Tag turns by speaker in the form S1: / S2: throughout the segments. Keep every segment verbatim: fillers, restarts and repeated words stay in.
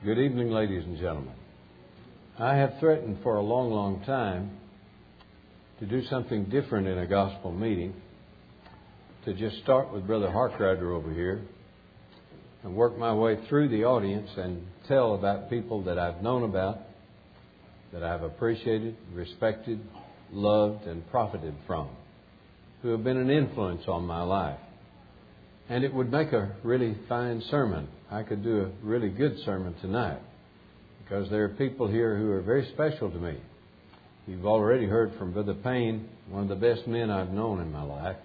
S1: Good evening, ladies and gentlemen. I have threatened for a long, long time to do something different in a gospel meeting, to just start with Brother Harkrider over here and work my way through the audience and tell about people that I've known about, that I've appreciated, respected, loved, and profited from, who have been an influence on my life. And it would make a really fine sermon. I could do a really good sermon tonight because there are people here who are very special to me. You've already heard from Brother Payne, one of the best men I've known in my life.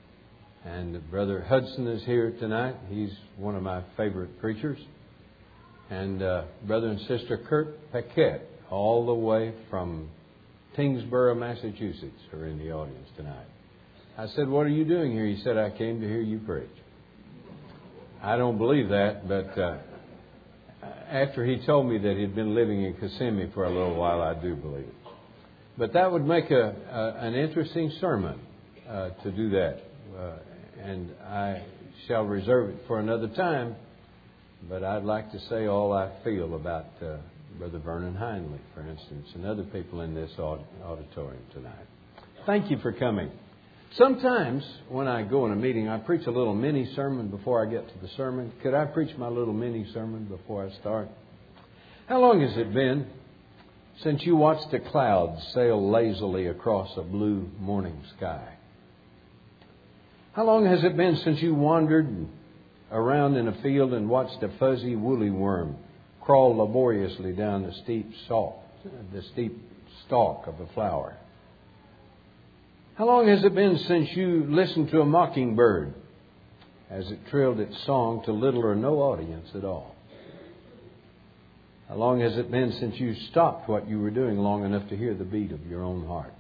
S1: And Brother Hudson is here tonight. He's one of my favorite preachers. And uh, Brother and Sister Kurt Paquette, all the way from Tingsboro, Massachusetts, are in the audience tonight. I said, "What are you doing here?" He said, "I came to hear you preach." I don't believe that, but uh, after he told me that he'd been living in Kissimmee for a little while, I do believe it. But that would make a, a an interesting sermon uh, to do that. Uh, and I shall reserve it for another time, but I'd like to say all I feel about uh, Brother Vernon Hindley, for instance, and other people in this auditorium tonight. Thank you for coming. Sometimes when I go in a meeting, I preach a little mini sermon before I get to the sermon. Could I preach my little mini sermon before I start? How long has it been since you watched a cloud sail lazily across a blue morning sky? How long has it been since you wandered around in a field and watched a fuzzy woolly worm crawl laboriously down the steep stalk, the steep stalk of a flower? How long has it been since you listened to a mockingbird as it trilled its song to little or no audience at all? How long has it been since you stopped what you were doing long enough to hear the beat of your own heart?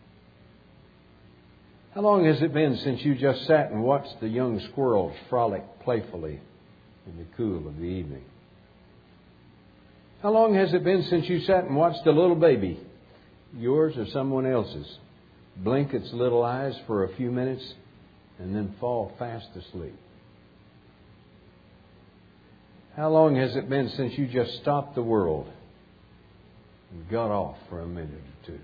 S1: How long has it been since you just sat and watched the young squirrels frolic playfully in the cool of the evening? How long has it been since you sat and watched a little baby, yours or someone else's, blink its little eyes for a few minutes and then fall fast asleep? How long has it been since you just stopped the world and got off for a minute or two?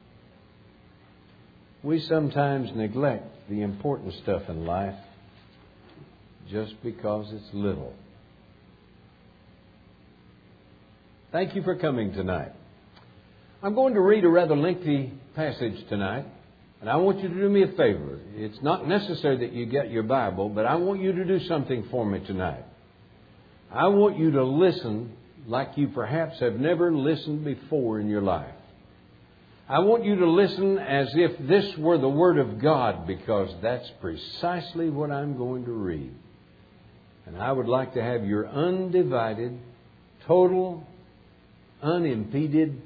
S1: We sometimes neglect the important stuff in life just because it's little. Thank you for coming tonight. I'm going to read a rather lengthy passage tonight, and I want you to do me a favor. It's not necessary that you get your Bible, but I want you to do something for me tonight. I want you to listen like you perhaps have never listened before in your life. I want you to listen as if this were the Word of God, because that's precisely what I'm going to read. And I would like to have your undivided, total, unimpeded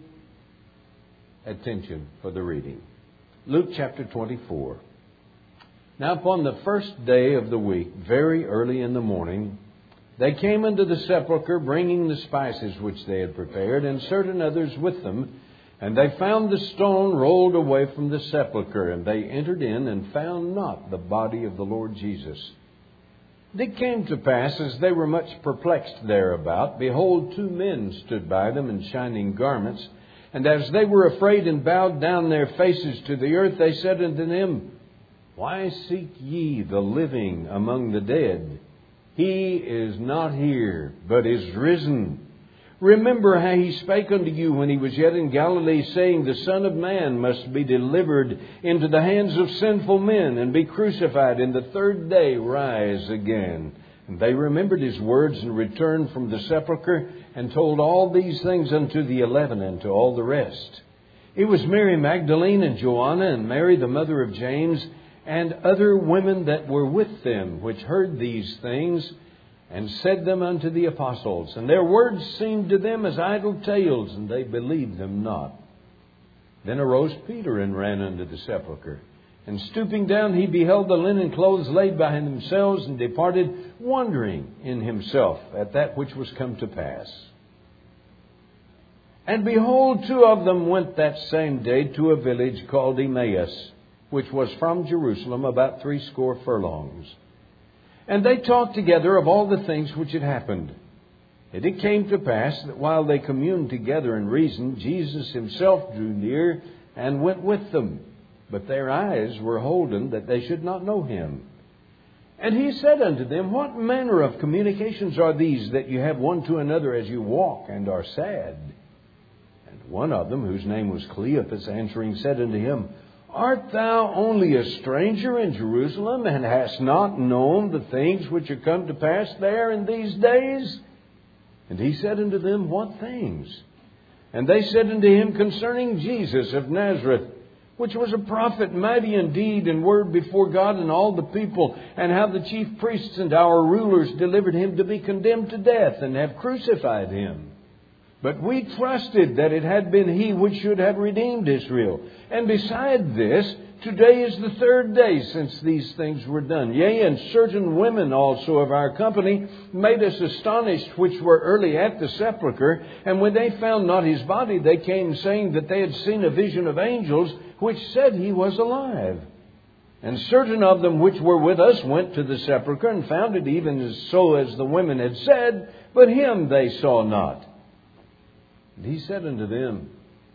S1: attention for the reading. Luke chapter twenty-four. Now upon the first day of the week, very early in the morning, they came into the sepulchre, bringing the spices which they had prepared, and certain others with them. And they found the stone rolled away from the sepulchre, and they entered in and found not the body of the Lord Jesus. And it came to pass, as they were much perplexed thereabout, behold, two men stood by them in shining garments. And as they were afraid and bowed down their faces to the earth, they said unto them, Why seek ye the living among the dead? He is not here, but is risen. Remember how he spake unto you when he was yet in Galilee, saying, The Son of Man must be delivered into the hands of sinful men, and be crucified, and the third day rise again. And they remembered his words, and returned from the sepulchre, and told all these things unto the eleven, and to all the rest. It was Mary Magdalene, and Joanna, and Mary the mother of James, and other women that were with them, which heard these things, and said them unto the apostles. And their words seemed to them as idle tales, and they believed them not. Then arose Peter, and ran unto the sepulchre. And stooping down, he beheld the linen clothes laid by themselves, and departed, wondering in himself at that which was come to pass. And behold, two of them went that same day to a village called Emmaus, which was from Jerusalem about threescore furlongs. And they talked together of all the things which had happened. And it came to pass that while they communed together and reasoned, Jesus himself drew near and went with them. But their eyes were holden that they should not know him. And he said unto them, What manner of communications are these that you have one to another as you walk and are sad? And one of them, whose name was Cleopas, answering said unto him, Art thou only a stranger in Jerusalem, and hast not known the things which are come to pass there in these days? And he said unto them, What things? And they said unto him, Concerning Jesus of Nazareth, which was a prophet, mighty in deed and word before God and all the people, and how the chief priests and our rulers delivered him to be condemned to death, and have crucified him. But we trusted that it had been he which should have redeemed Israel. And beside this, today is the third day since these things were done. Yea, and certain women also of our company made us astonished, which were early at the sepulchre. And when they found not his body, they came saying that they had seen a vision of angels, which said he was alive. And certain of them which were with us went to the sepulchre, and found it even as so as the women had said, but him they saw not. And he said unto them,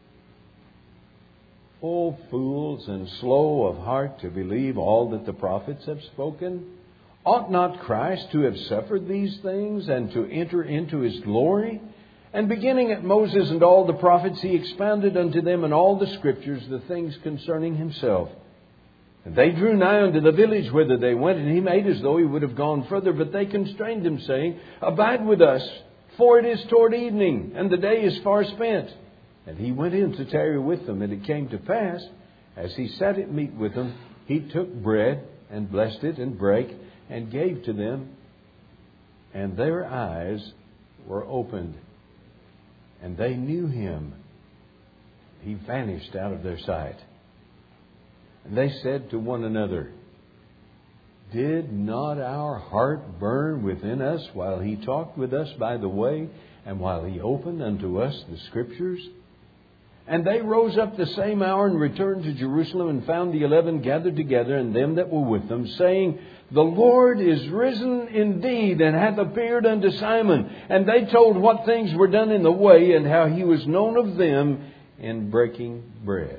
S1: O fools, and slow of heart to believe all that the prophets have spoken, ought not Christ to have suffered these things, and to enter into his glory? And beginning at Moses and all the prophets, he expounded unto them in all the Scriptures the things concerning himself. And they drew nigh unto the village whither they went, and he made as though he would have gone further, but they constrained him, saying, Abide with us, for it is toward evening, and the day is far spent. And he went in to tarry with them. And it came to pass, as he sat at meat with them, he took bread, and blessed it, and brake, and gave to them. And their eyes were opened, and they knew him. He vanished out of their sight. And they said to one another, Did not our heart burn within us while he talked with us by the way, and while he opened unto us the Scriptures? And they rose up the same hour and returned to Jerusalem, and found the eleven gathered together, and them that were with them, saying, The Lord is risen indeed, and hath appeared unto Simon. And they told what things were done in the way, and how he was known of them in breaking bread.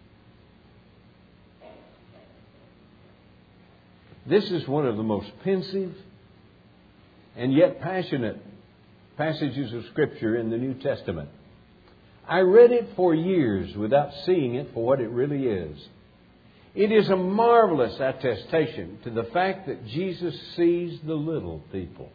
S1: This is one of the most pensive and yet passionate passages of Scripture in the New Testament. I read it for years without seeing it for what it really is. It is a marvelous attestation to the fact that Jesus sees the little people.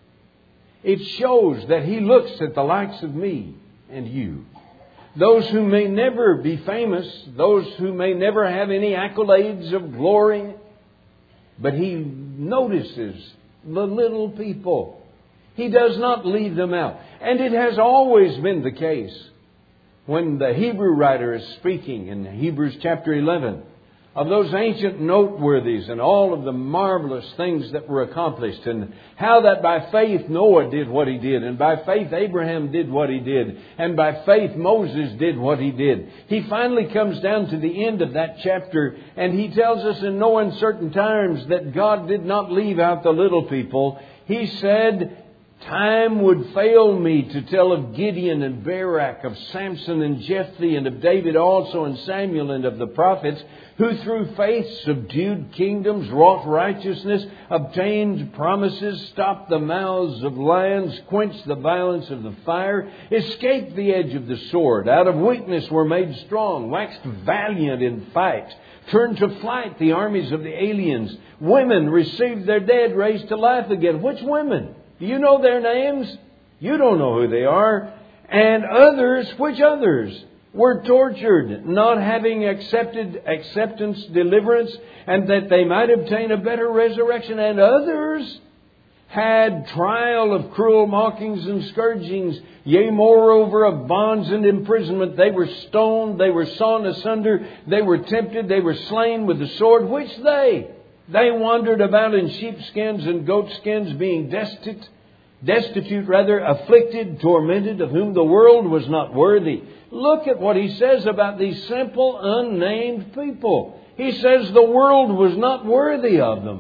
S1: It shows that he looks at the likes of me and you. Those who may never be famous, those who may never have any accolades of glory, but he notices the little people. He does not leave them out. And it has always been the case. When the Hebrew writer is speaking in Hebrews chapter eleven of those ancient noteworthies and all of the marvelous things that were accomplished, and how that by faith Noah did what he did, and by faith Abraham did what he did, and by faith Moses did what he did. He finally comes down to the end of that chapter, and he tells us in no uncertain terms that God did not leave out the little people. He said, Time would fail me to tell of Gideon and Barak, of Samson and Jephthah, and of David also, and Samuel, and of the prophets, who through faith subdued kingdoms, wrought righteousness, obtained promises, stopped the mouths of lions, quenched the violence of the fire, escaped the edge of the sword, out of weakness were made strong, waxed valiant in fight, turned to flight the armies of the aliens. Women received their dead raised to life again. Which women? Do you know their names? You don't know who they are. And others, which others? Were tortured, not having accepted acceptance, deliverance, and that they might obtain a better resurrection. And others had trial of cruel mockings and scourgings. Yea, moreover, of bonds and imprisonment. They were stoned, they were sawn asunder, they were tempted, they were slain with the sword. Which they? They wandered about in sheepskins and goatskins, being destitute, destitute rather, afflicted, tormented, of whom the world was not worthy. Look at what he says about these simple, unnamed people. He says the world was not worthy of them.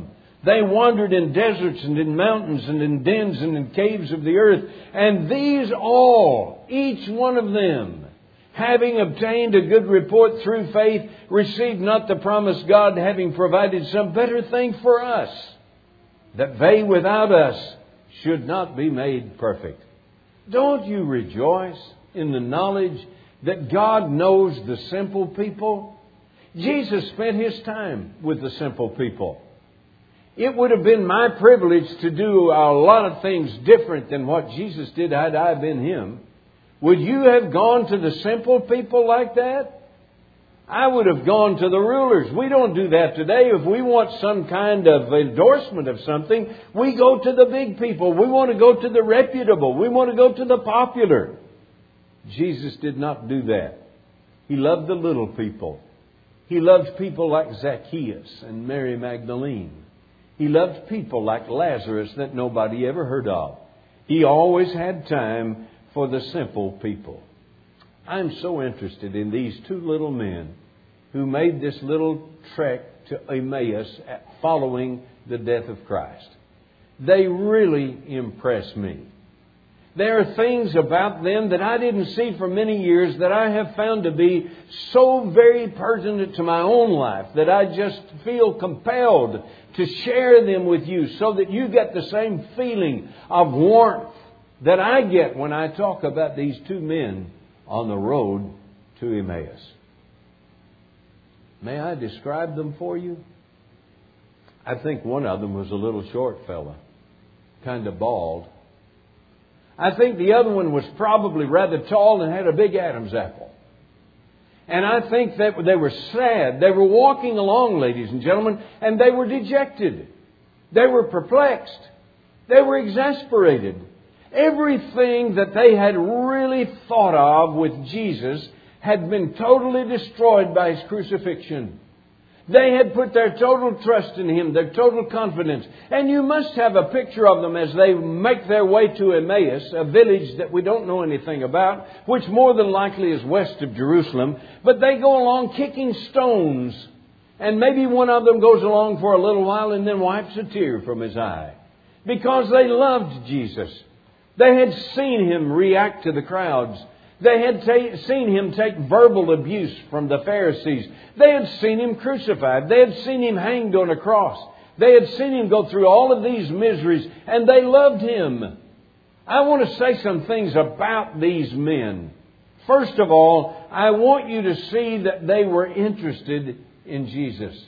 S1: They wandered in deserts and in mountains and in dens and in caves of the earth. And these all, each one of them, having obtained a good report through faith, received not the promise, God having provided some better thing for us, that they without us should not be made perfect. Don't you rejoice in the knowledge that God knows the simple people? Jesus spent His time with the simple people. It would have been my privilege to do a lot of things different than what Jesus did had I been Him. Would you have gone to the simple people like that? I would have gone to the rulers. We don't do that today. If we want some kind of endorsement of something, we go to the big people. We want to go to the reputable. We want to go to the popular. Jesus did not do that. He loved the little people. He loved people like Zacchaeus and Mary Magdalene. He loved people like Lazarus that nobody ever heard of. He always had time for the simple people. I'm so interested in these two little men who made this little trek to Emmaus following the death of Christ. They really impress me. There are things about them that I didn't see for many years that I have found to be so very pertinent to my own life that I just feel compelled to share them with you so that you get the same feeling of warmth that I get when I talk about these two men on the road to Emmaus. May I describe them for you? I think one of them was a little short fella, kind of bald. I think the other one was probably rather tall and had a big Adam's apple. And I think that they were sad. They were walking along, ladies and gentlemen, and they were dejected. They were perplexed. They were exasperated. Everything that they had really thought of with Jesus had been totally destroyed by His crucifixion. They had put their total trust in Him, their total confidence. And you must have a picture of them as they make their way to Emmaus, a village that we don't know anything about, which more than likely is west of Jerusalem. But they go along kicking stones. And maybe one of them goes along for a little while and then wipes a tear from his eye. Because they loved Jesus. They had seen Him react to the crowds. They had ta- seen Him take verbal abuse from the Pharisees. They had seen Him crucified. They had seen Him hanged on a cross. They had seen Him go through all of these miseries, and they loved Him. I want to say some things about these men. First of all, I want you to see that they were interested in Jesus.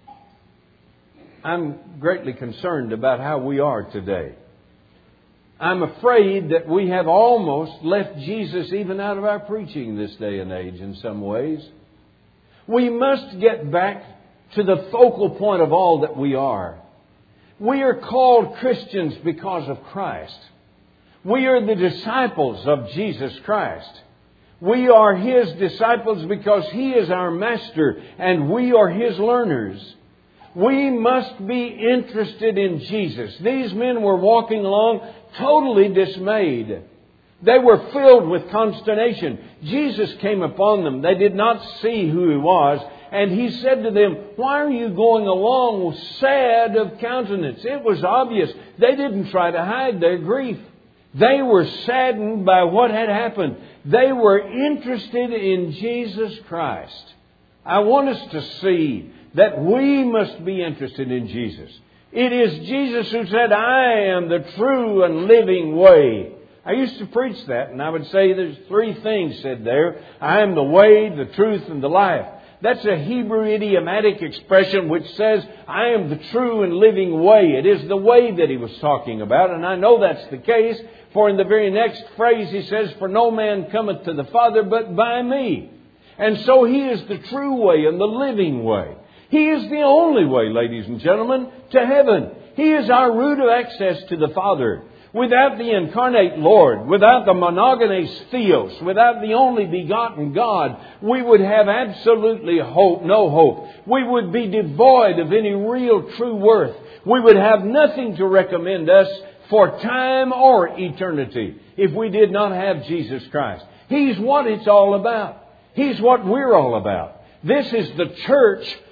S1: I'm greatly concerned about how we are today. I'm afraid that we have almost left Jesus even out of our preaching this day and age in some ways. We must get back to the focal point of all that we are. We are called Christians because of Christ. We are the disciples of Jesus Christ. We are His disciples because He is our Master and we are His learners. We must be interested in Jesus. These men were walking along totally dismayed. They were filled with consternation. Jesus came upon them. They did not see who He was. And He said to them, "Why are you going along sad of countenance?" It was obvious. They didn't try to hide their grief. They were saddened by what had happened. They were interested in Jesus Christ. I want us to see that we must be interested in Jesus. It is Jesus who said, "I am the true and living way." I used to preach that, and I would say there's three things said there. I am the way, the truth, and the life. That's a Hebrew idiomatic expression which says, I am the true and living way. It is the way that He was talking about, and I know that's the case, for in the very next phrase He says, "For no man cometh to the Father but by me." And so He is the true way and the living way. He is the only way, ladies and gentlemen, to heaven. He is our route of access to the Father. Without the incarnate Lord, without the monogenes theos, without the only begotten God, we would have absolutely hope, no hope. We would be devoid of any real true worth. We would have nothing to recommend us for time or eternity if we did not have Jesus Christ. He's what it's all about. He's what we're all about. This is the church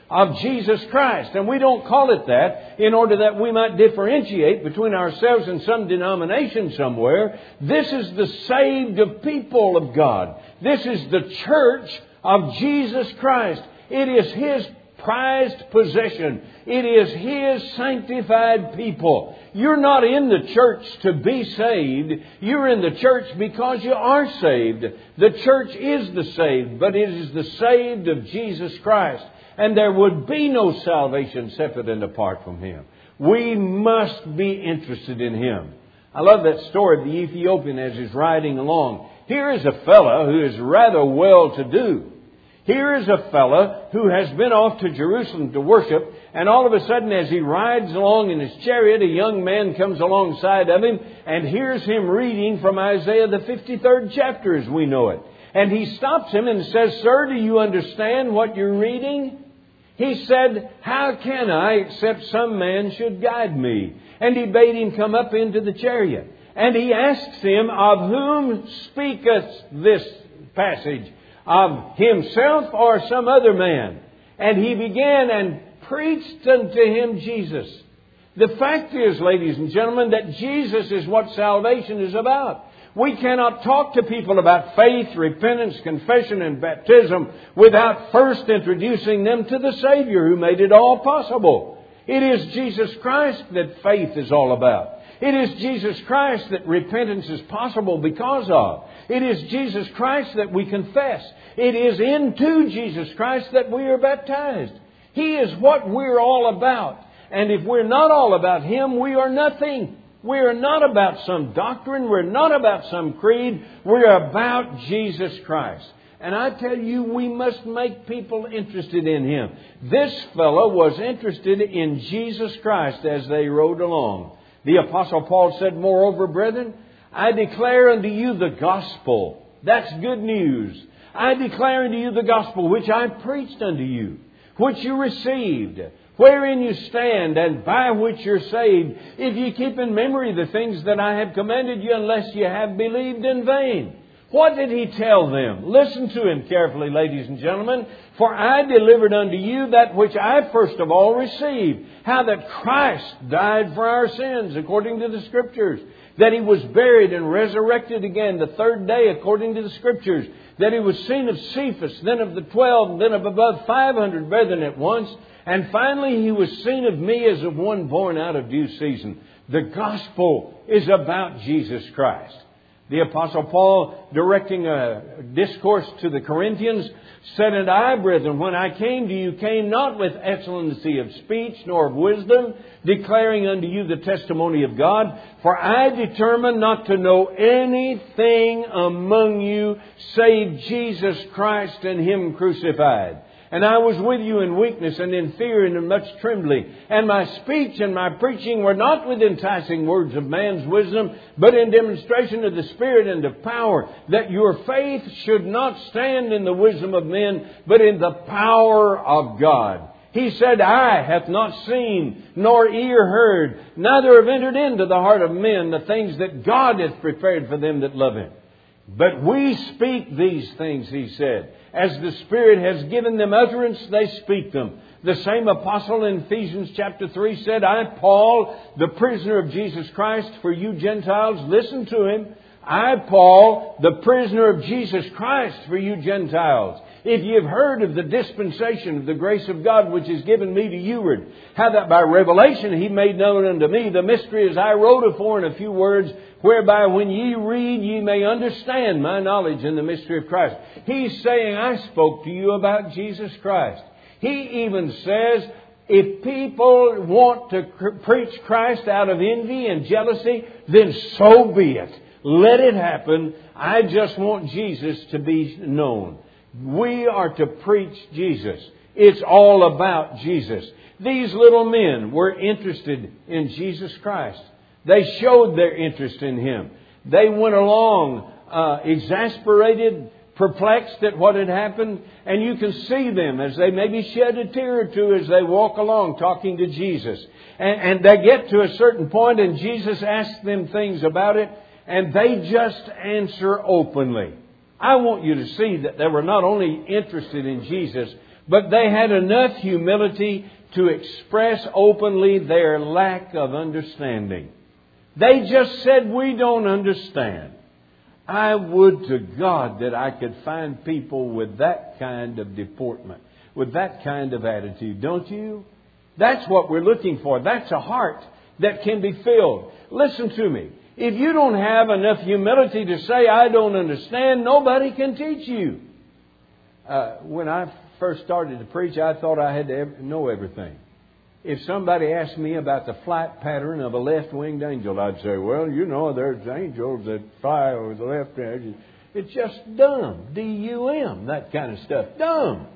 S1: of Jesus Christ. And we don't call it that in order that we might differentiate between ourselves and some denomination somewhere. This is the saved of people of God. This is the church of Jesus Christ. It is His prized possession. It is His sanctified people. You're not in the church to be saved. You're in the church because you are saved. The church is the saved, but it is the saved of Jesus Christ. And there would be no salvation separate and apart from Him. We must be interested in Him. I love that story of the Ethiopian as he's riding along. Here is a fellow who is rather well-to-do. Here is a fellow who has been off to Jerusalem to worship, and all of a sudden as he rides along in his chariot, a young man comes alongside of him and hears him reading from Isaiah the fifty-third chapter as we know it. And he stops him and says, "Sir, do you understand what you're reading?" He said, "How can I except some man should guide me?" And he bade him come up into the chariot. And he asks him, "Of whom speaketh this passage? Of himself or some other man?" And he began and preached unto him Jesus. The fact is, ladies and gentlemen, that Jesus is what salvation is about. We cannot talk to people about faith, repentance, confession, and baptism without first introducing them to the Savior who made it all possible. It is Jesus Christ that faith is all about. It is Jesus Christ that repentance is possible because of. It is Jesus Christ that we confess. It is into Jesus Christ that we are baptized. He is what we're all about. And if we're not all about Him, we are nothing. We are not about some doctrine. We're not about some creed. We're about Jesus Christ. And I tell you, we must make people interested in Him. This fellow was interested in Jesus Christ as they rode along. The Apostle Paul said, "Moreover, brethren, I declare unto you the gospel." That's good news. "I declare unto you the gospel which I preached unto you, which you received, wherein you stand, and by which you're saved, if you keep in memory the things that I have commanded you, unless you have believed in vain." What did He tell them? Listen to Him carefully, ladies and gentlemen. "For I delivered unto you that which I first of all received, how that Christ died for our sins according to the Scriptures, that He was buried and resurrected again the third day according to the Scriptures, that He was seen of Cephas, then of the twelve, then of above five hundred brethren at once, and finally He was seen of me as of one born out of due season." The gospel is about Jesus Christ. The Apostle Paul, directing a discourse to the Corinthians, said, "And I, brethren, when I came to you, came not with excellency of speech, nor of wisdom, declaring unto you the testimony of God. For I determined not to know anything among you, save Jesus Christ and Him crucified. And I was with you in weakness and in fear and in much trembling. And my speech and my preaching were not with enticing words of man's wisdom, but in demonstration of the Spirit and of power, that your faith should not stand in the wisdom of men, but in the power of God." He said, "Eye hath not seen, nor ear heard, neither have entered into the heart of men the things that God hath prepared for them that love Him. But we speak these things," He said. "As the Spirit has given them utterance, they speak them." The same apostle in Ephesians chapter three said, "I, Paul, the prisoner of Jesus Christ, for you Gentiles," listen to him, "I, Paul, the prisoner of Jesus Christ, for you Gentiles. If ye have heard of the dispensation of the grace of God which is given me to youward, how that by revelation He made known unto me the mystery as I wrote afore in a few words, whereby when ye read ye may understand my knowledge in the mystery of Christ." He's saying, I spoke to you about Jesus Christ. He even says, if people want to preach Christ out of envy and jealousy, then so be it. Let it happen. I just want Jesus to be known. We are to preach Jesus. It's all about Jesus. These little men were interested in Jesus Christ. They showed their interest in Him. They went along uh, exasperated, perplexed at what had happened. And you can see them as they maybe shed a tear or two as they walk along talking to Jesus. And, and they get to a certain point and Jesus asks them things about it. And they just answer openly. I want you to see that they were not only interested in Jesus, But they had enough humility to express openly their lack of understanding. They just said, we don't understand. I would to God that I could find people with that kind of deportment, with that kind of attitude, don't you? That's what we're looking for. That's a heart that can be filled. Listen to me. If you don't have enough humility to say, I don't understand, nobody can teach you. Uh, when I first started to preach, I thought I had to know everything. If somebody asked me about the flight pattern of a left-winged angel, I'd say, well, you know, there's angels that fly over the left edge. It's just dumb. D U M, that kind of stuff. Dumb.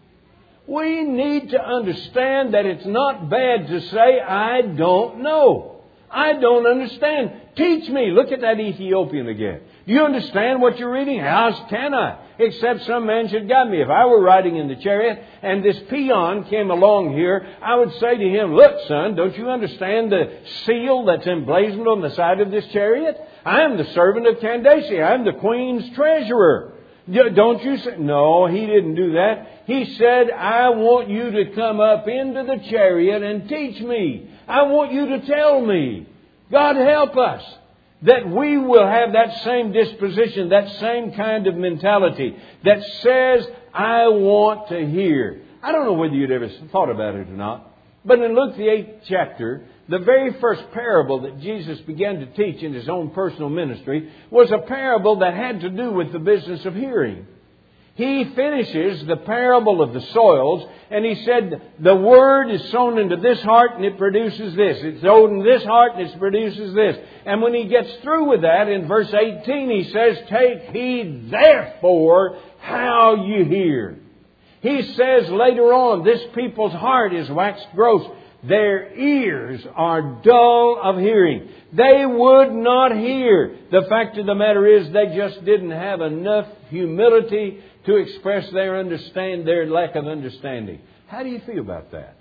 S1: We need to understand that it's not bad to say, I don't know. I don't understand. Teach me. Look at that Ethiopian again. Do you understand what you're reading? How can I? Except some man should guide me. If I were riding in the chariot and this peon came along here, I would say to him, look, son, don't you understand the seal that's emblazoned on the side of this chariot? I am the servant of Candace. I am the queen's treasurer. Don't you say? No, he didn't do that. He said, I want you to come up into the chariot and teach me. I want you to tell me. God help us that we will have that same disposition, that same kind of mentality that says, I want to hear. I don't know whether you'd ever thought about it or not, but in Luke the eighth chapter, the very first parable that Jesus began to teach in His own personal ministry was a parable that had to do with the business of hearing. He finishes the parable of the soils and He said, the word is sown into this heart and it produces this. It's sown in this heart and it produces this. And when He gets through with that, in verse eighteen, He says, take heed therefore how you hear. He says later on, this people's heart is waxed gross. Their ears are dull of hearing. They would not hear. The fact of the matter is they just didn't have enough humility to express their understand their lack of understanding. How do you feel about that?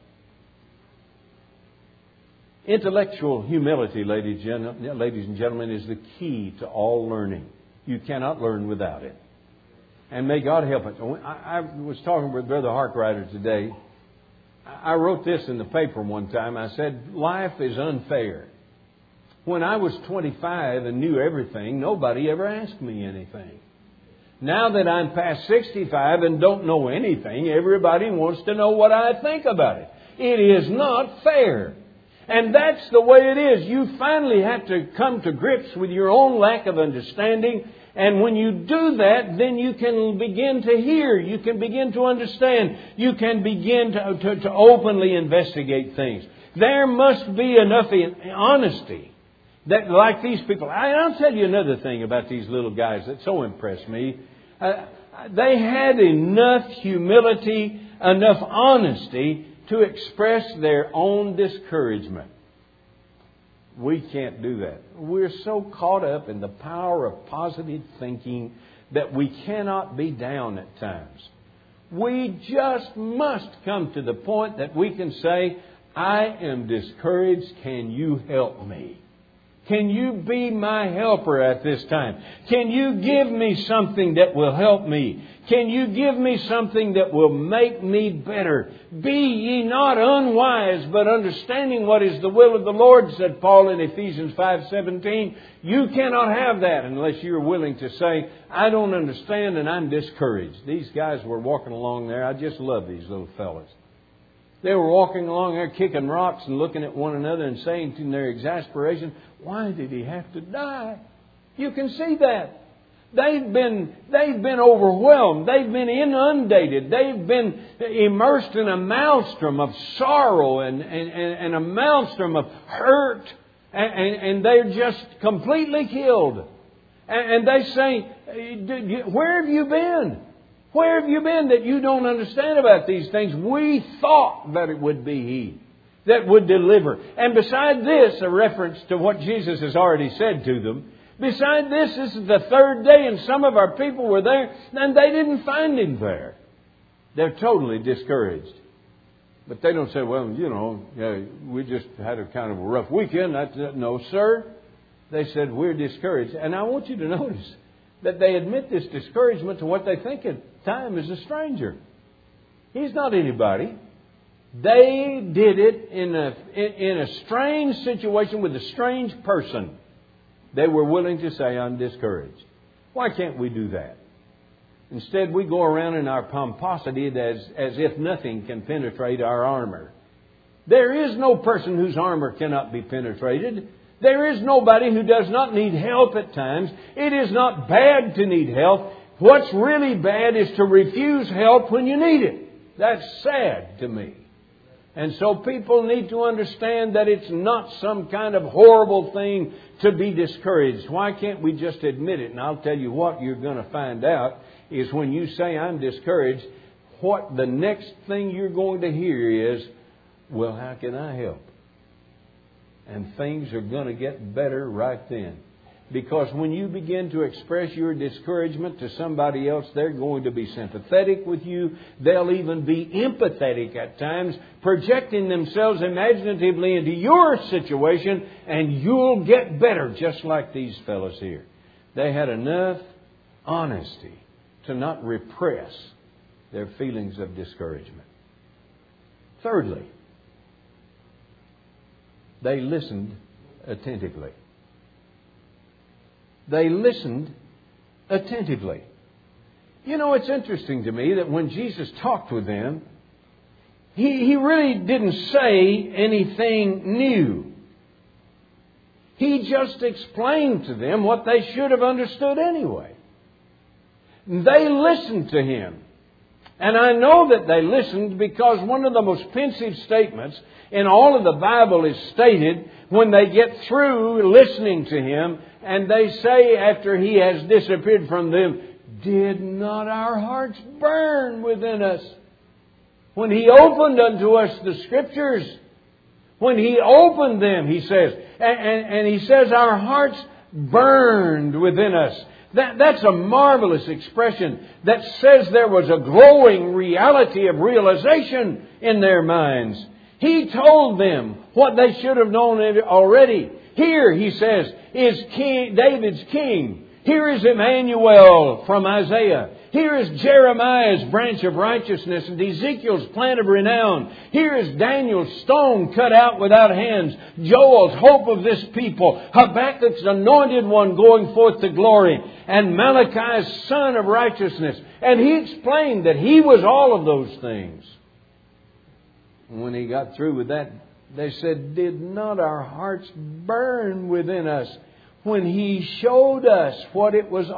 S1: Intellectual humility, ladies and gentlemen, is the key to all learning. You cannot learn without it. And may God help us. I was talking with Brother Harkrider today. I wrote this in the paper one time. I said, life is unfair. When I was twenty-five and knew everything, nobody ever asked me anything. Now that I'm past sixty-five and don't know anything, everybody wants to know what I think about it. It is not fair. And that's the way it is. You finally have to come to grips with your own lack of understanding. And when you do that, then you can begin to hear. You can begin to understand. You can begin to, to, to openly investigate things. There must be enough honesty that, like these people. I, I'll tell you another thing about these little guys that so impressed me. Uh, they had enough humility, enough honesty to express their own discouragement. We can't do that. We're so caught up in the power of positive thinking that we cannot be down at times. We just must come to the point that we can say, I am discouraged. Can you help me? Can you be my helper at this time? Can you give me something that will help me? Can you give me something that will make me better? Be ye not unwise, but understanding what is the will of the Lord, said Paul in Ephesians five seventeen. You cannot have that unless you're willing to say, I don't understand and I'm discouraged. These guys were walking along there. I just love these little fellas. They were walking along there kicking rocks and looking at one another and saying to their exasperation, why did he have to die? You can see that. They've been, they've been overwhelmed. They've been inundated. They've been immersed in a maelstrom of sorrow and, and, and a maelstrom of hurt. And, and, and they're just completely killed. And, and they say, where have you been? Where have you been that you don't understand about these things? We thought that it would be He that would deliver. And beside this, a reference to what Jesus has already said to them, beside this, this is the third day and some of our people were there and they didn't find Him there. They're totally discouraged. But they don't say, well, you know, yeah, we just had a kind of a rough weekend. That's, no, sir. They said, we're discouraged. And I want you to notice that they admit this discouragement to what they think at the time is a stranger. He's not anybody. They did it in a, in a strange situation with a strange person. They were willing to say, I'm discouraged. Why can't we do that? Instead, we go around in our pomposity as, as if nothing can penetrate our armor. There is no person whose armor cannot be penetrated. There is nobody who does not need help at times. It is not bad to need help. What's really bad is to refuse help when you need it. That's sad to me. And so people need to understand that it's not some kind of horrible thing to be discouraged. Why can't we just admit it? And I'll tell you what you're going to find out is when you say I'm discouraged, what the next thing you're going to hear is, well, how can I help? And things are going to get better right then. Because when you begin to express your discouragement to somebody else, they're going to be sympathetic with you. They'll even be empathetic at times, projecting themselves imaginatively into your situation, and you'll get better, just like these fellows here. They had enough honesty to not repress their feelings of discouragement. Thirdly, they listened attentively. They listened attentively. You know, it's interesting to me that when Jesus talked with them, He, he really didn't say anything new. He just explained to them what they should have understood anyway. They listened to Him. And I know that they listened because one of the most pensive statements in all of the Bible is stated when they get through listening to Him and they say after He has disappeared from them, did not our hearts burn within us? When He opened unto us the Scriptures, when He opened them, He says, and, and, and He says our hearts burned within us. That, that's a marvelous expression that says there was a glowing reality of realization in their minds. He told them what they should have known already. Here, He says, is King, David's king. Here is Emmanuel from Isaiah. Here is Jeremiah's branch of righteousness and Ezekiel's plant of renown. Here is Daniel's stone cut out without hands. Joel's hope of this people. Habakkuk's anointed one going forth to glory. And Malachi's son of righteousness. And he explained that he was all of those things. And when he got through with that, they said, did not our hearts burn within us when He showed us what it was